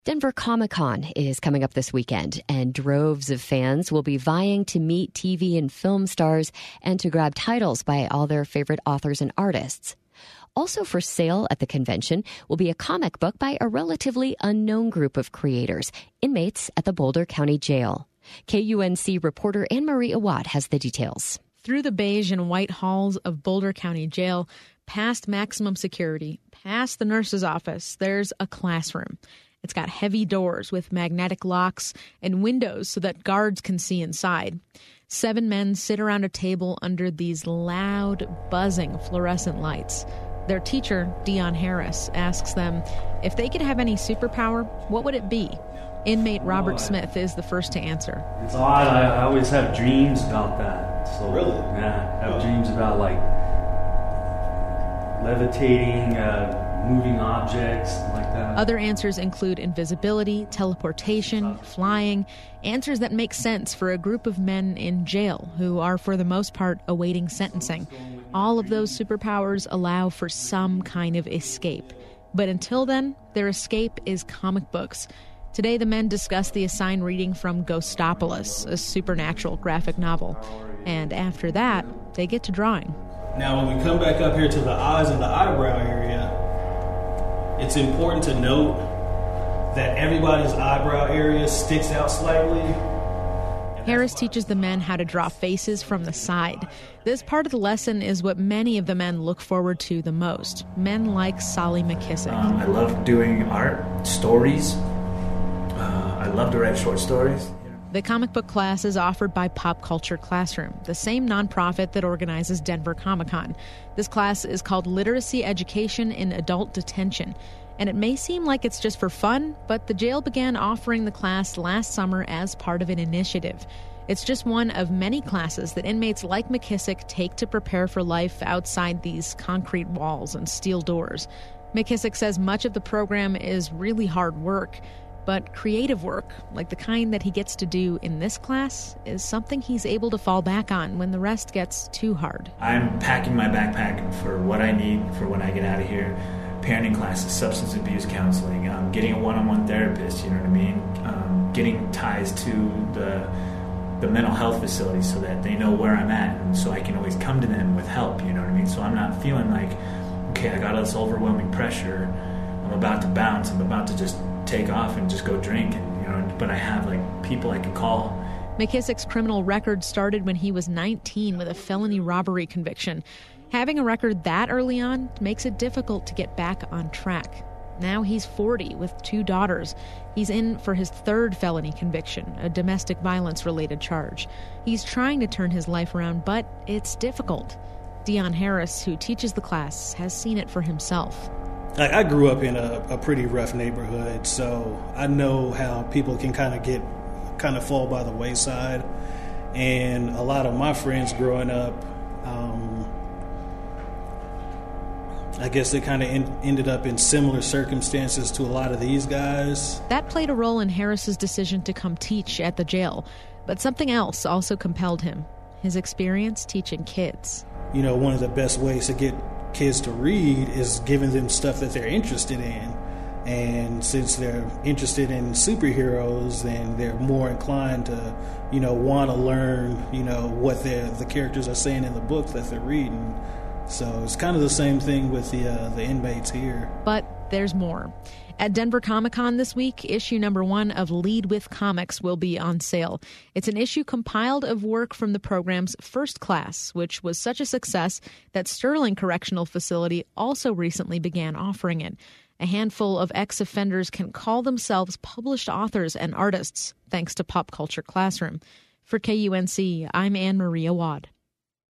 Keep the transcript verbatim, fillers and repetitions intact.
Denver Comic-Con is coming up this weekend, and droves of fans will be vying to meet T V and film stars and to grab titles by all their favorite authors and artists. Also for sale at the convention will be a comic book by a relatively unknown group of creators, inmates at the Boulder County Jail. K U N C reporter Anne-Marie Awad has the details. Through the beige and white halls of Boulder County Jail, past maximum security, past the nurse's office, there's a classroom. It's got heavy doors with magnetic locks and windows so that guards can see inside. Seven men sit around a table under these loud, buzzing fluorescent lights. Their teacher, Dion Harris, asks them if they could have any superpower, what would it be? Inmate Robert Smith is the first to answer. It's odd. I, I always have dreams about that. So, really? Yeah, I have oh. dreams about like levitating, uh, moving objects, like that. Other answers include invisibility, teleportation, flying, answers that make sense for a group of men in jail who are, for the most part, awaiting sentencing. All of those superpowers allow for some kind of escape. But until then, their escape is comic books. Today, the men discuss the assigned reading from Ghostopolis, a supernatural graphic novel. And after that, they get to drawing. Now, when we come back up here to the eyes and the eyebrow area, it's important to note that everybody's eyebrow area sticks out slightly. Harris teaches the men how to draw faces from the side. This part of the lesson is what many of the men look forward to the most. Men like Solly McKissick. Um, I love doing art, stories. Uh, I love to write short stories. The comic book class is offered by Pop Culture Classroom, the same nonprofit that organizes Denver Comic-Con. This class is called Literacy Education in Adult Detention. And it may seem like it's just for fun, but the jail began offering the class last summer as part of an initiative. It's just one of many classes that inmates like McKissick take to prepare for life outside these concrete walls and steel doors. McKissick says much of the program is really hard work, but creative work, like the kind that he gets to do in this class, is something he's able to fall back on when the rest gets too hard. I'm packing my backpack for what I need for when I get out of here. Parenting classes, substance abuse counseling, um, getting a one-on-one therapist, you know what I mean? Um, getting ties to the the mental health facility so that they know where I'm at and so I can always come to them with help, you know what I mean? So I'm not feeling like, okay, I got all this overwhelming pressure, I'm about to bounce, I'm about to just take off and just go drink, and, you know, but I have like people I can call. McKissick's criminal record started when he was nineteen with a felony robbery conviction. Having a record that early on makes it difficult to get back on track. Now he's forty with two daughters. He's in for his third felony conviction, a domestic violence-related charge. He's trying to turn his life around, but it's difficult. Dion Harris, who teaches the class, has seen it for himself. I grew up in a, a pretty rough neighborhood, so I know how people can kind of get, kind of fall by the wayside. And a lot of my friends growing up, um, I guess they kind of en- ended up in similar circumstances to a lot of these guys. That played a role in Harris's decision to come teach at the jail. But something else also compelled him, his experience teaching kids. You know, one of the best ways to get kids to read is giving them stuff that they're interested in. And since they're interested in superheroes, then they're more inclined to, you know, want to learn, you know, what the characters are saying in the book that they're reading. So it's kind of the same thing with the uh, the inmates here. But there's more. At Denver Comic-Con this week, issue number one of Lead With Comics will be on sale. It's an issue compiled of work from the program's first class, which was such a success that Sterling Correctional Facility also recently began offering it. A handful of ex-offenders can call themselves published authors and artists, thanks to Pop Culture Classroom. For K U N C, I'm Anne-Marie Awad.